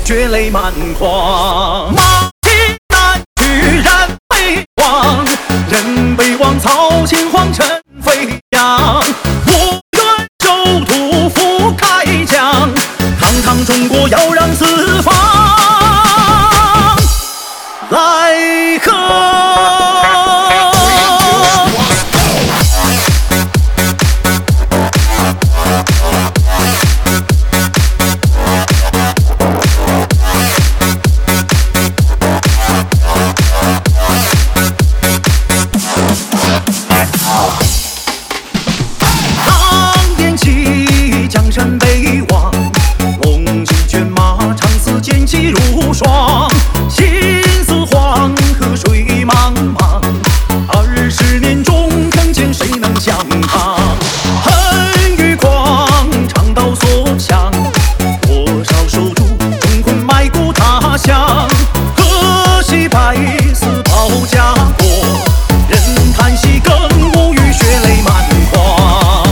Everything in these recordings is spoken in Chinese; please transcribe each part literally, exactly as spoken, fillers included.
血泪满眶。马蹄南去然北望，人北望曹秦皇尘飞扬。我愿守土复开疆，堂堂中国要让四方来贺。当点起江山北望，龙骑犬马长嘶剑气如霜。心似黄河水茫茫，二十年中更见谁能相抗？恨与狂，长刀所向，多少守住忠魂埋骨他乡。可惜百死保家国，人叹息更无语，血泪满眶。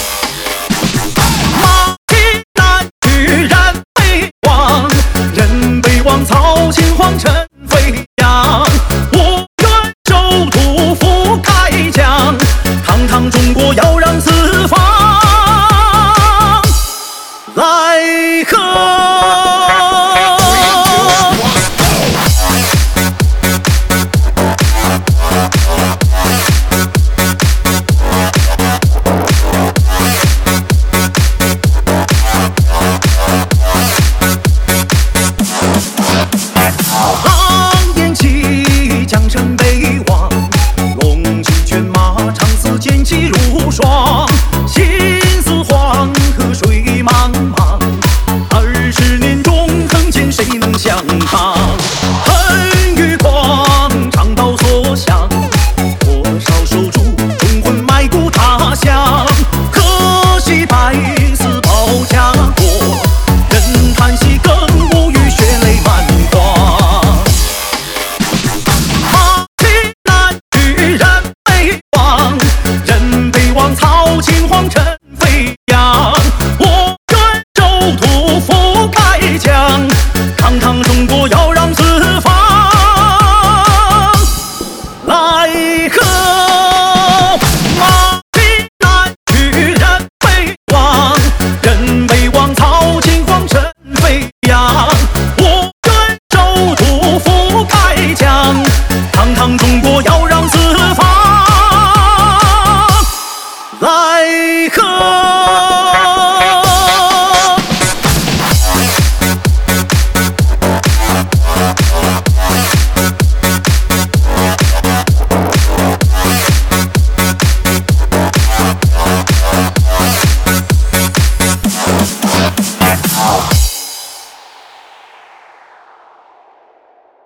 马蹄南去然北望，人北望曹秦皇尘飞扬。我愿守土复开疆，堂堂中国要让四方来贺。当点起江山北望，龙骑犬马长嘶剑气如霜。心似黄河水茫茫，二十年中更见谁能相抗？恨与狂，长刀所向，多少守住忠魂埋骨他乡。可惜百死保家国，人叹息更无语，血泪满眶。马蹄南去然北望，人北望曹秦皇尘飞扬。我愿守土复